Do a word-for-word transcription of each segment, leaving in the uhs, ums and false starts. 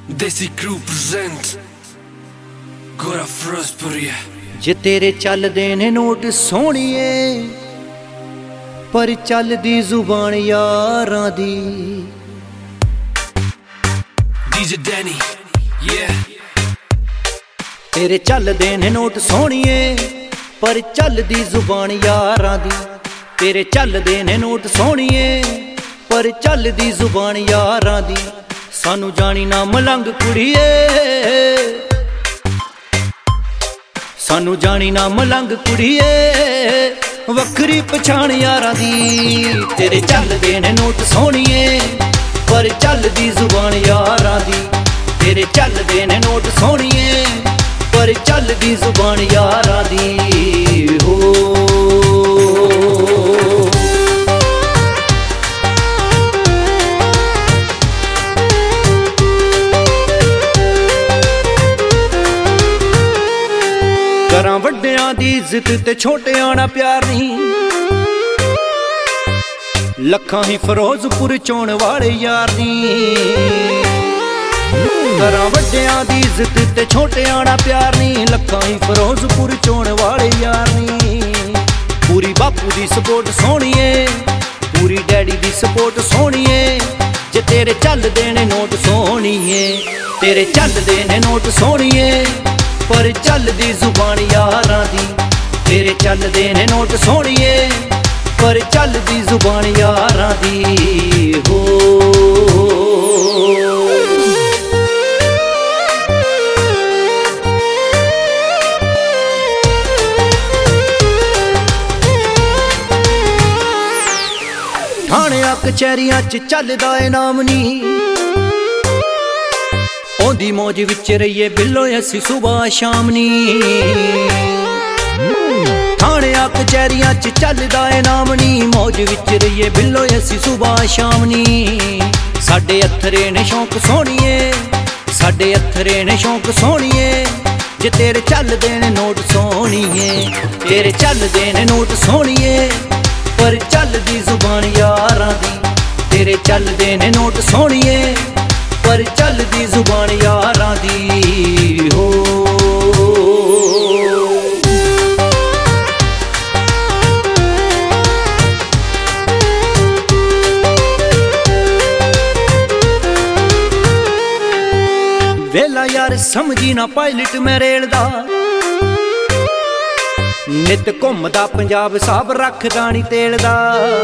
देसी crew present गोरा फिरोजपुरी जे तेरे चलदे ने नोट सोहणिए पर चलदी जुबान यारां दी। डीजे डैनी yeah तेरे चलदे ने नोट सोहणिए पर चलदी जुबान यारां दी। तेरे चलदे ने नोट सोहणिए पर चलदी जुबान यारां दी। सानू जानी ना मलंग कुड़िए, सानू जानी ना मलंग कुड़िए, वखरी पछाण यारां दी। तेरे चलदे ने नोट सोहणिए पर चलदी जुबान यारां दी। तेरे चलदे ने नोट सोहणिए पर चलदी जुबान यारां दी। हो करां वड्डियां दी इज्जत ते छोटियां ना प्यार नी। लखां ही फिरोजपुर चोण वाले यार नी। करां वड्डियां दी इज्जत ते छोटियां ना प्यार नी। लखां ही फिरोजपुर चोण वाले यार नी। पूरी बापू दी सपोर्ट सोहणिए, पूरी डैडी दी सपोर्ट सोहणिए। जे तेरे चलदे ने नोट सोहणिए, तेरे चलदे ने नोट सोहणिए पर चलदी जुबान यारां दी। तेरे चलदे ने नोट सोहणिए पर चलदी जुबान यारां दी। हो थाणियां कचहरियां च चलदा ए नाम नी। ओदी मौज विच रहिए बिल्लो असी सुबह शाम नी। थाणियां कचहरियां च चलदा ए नाम नी। मौज विच रहिए बिल्लो असी सुबह शाम नी। साडे अथरे ने शौक सोहणिए, साडे अथरे ने शौक सोहणिए। जे तेरे चलदे ने नोट सोहणिए, तेरे चलदे ने नोट सोहणिए पर चलदी जुबान यारां दी। तेरे चलदे ने नोट सोहणिए पर चलदी जुबान यारां दी। हो वेला यार समझी ना पायलट मैं रेल दा। नित घुमदा पंजाब साहब रखदा नी तेल दा।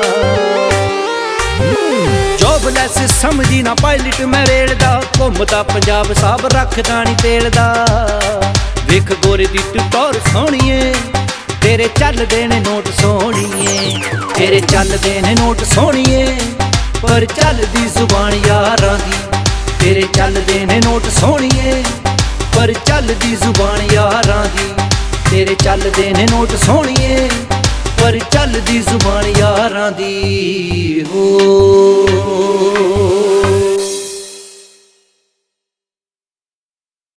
जॉबलैस समझी ना पायलट मैं रेल दा। घुमदा पंजाब साहब रखदा नी तेल दा। वेख गोरे दी टौर सोहणिए, तेरे चलदे ने नोट सोहणिए। तेरे चलदे ने नोट सोहणिए पर चलदी जुबान यारां दी। तेरे चलदे ने नोट सोहणिए पर चलदी जुबान यारां दी। तेरे चलदे ने नोट सोहणिए पर चलदी जुबान यारां दी। हो